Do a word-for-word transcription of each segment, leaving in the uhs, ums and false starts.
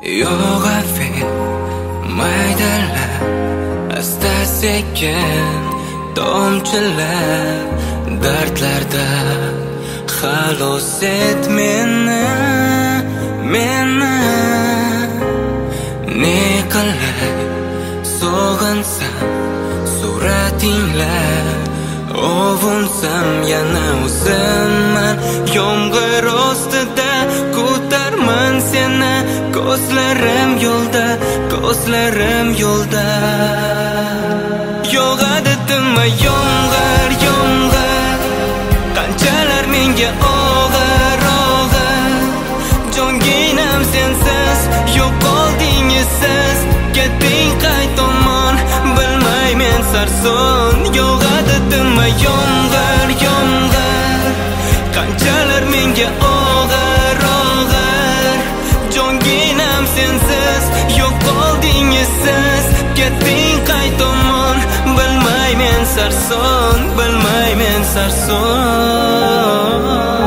Yog'afe maydalar asta-sekin tomchilar dardlarda xalos et meni, meni ne qilay sog'insam suratinglar ovunsam yana o'zimman yomg'ir ostida ko'tarman seni ko'zlarim yo'lda ko'zlarim yo'lda yog'adi tinmay yomg'ir yomg'ir qanchalar menga og'ir og'ir jonginam sensiz yo'qolding izsiz ketding qay tomon bilmaymen sarson yog'adi tinmay yomg'ir yomg'ir qanchalar menga og'ir og'ir jonginam sensiz yo'qolding izsiz ketding qay tomon bilmaymen sarson bilmaymen sarson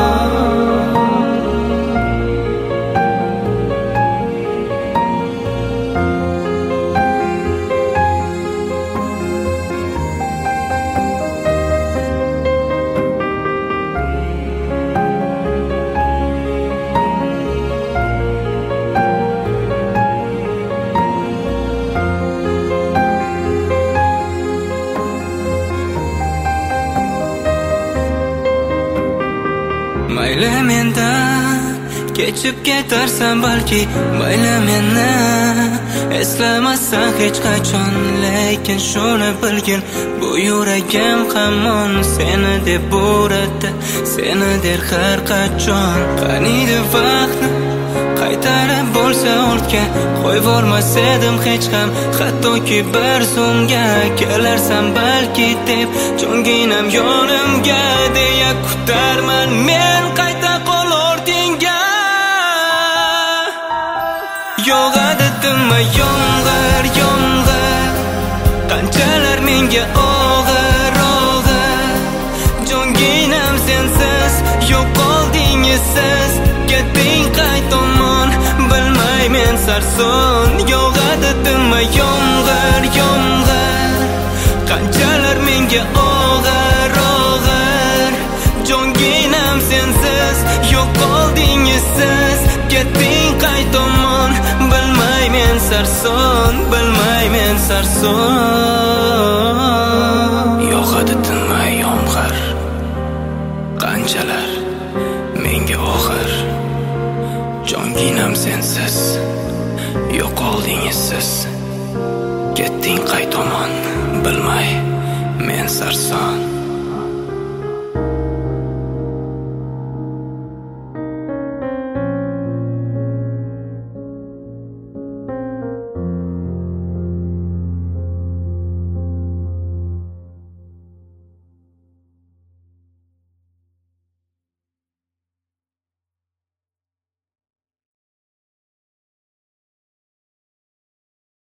mayli mendan kechib ketarsan balki mayli meni eslamassan hech qachon lekin shuni bilgin bu yuragim hamon seni deb uradi seni der har qachon qaniydi vaqtni qaytarib bo'lsa ortga qo'yvormas edim hech ham hattoki bir so'mga kelarsan balki deb jonginam yonimga deya kutarman men qayta qol ortingga yog'adi tinmay yomg'ir yomg'ir qanchalar menga og'ir og'ir jonginam sensiz yo'qolding izsiz ketding qay tomon bilmaymen sarson yog'adi tinmay yomg'ir yomg'ir qanchalar menga og'ir og'ir jonginam sensiz yo'qolding izsiz ketding qay tomon bilmaymen sarson bilmaymen sarson yog'adi tinmay yomg'ir qanchalar menga og'ir jonginam sensiz yo'qolding izsiz ketding qay tomon bilmay men sarson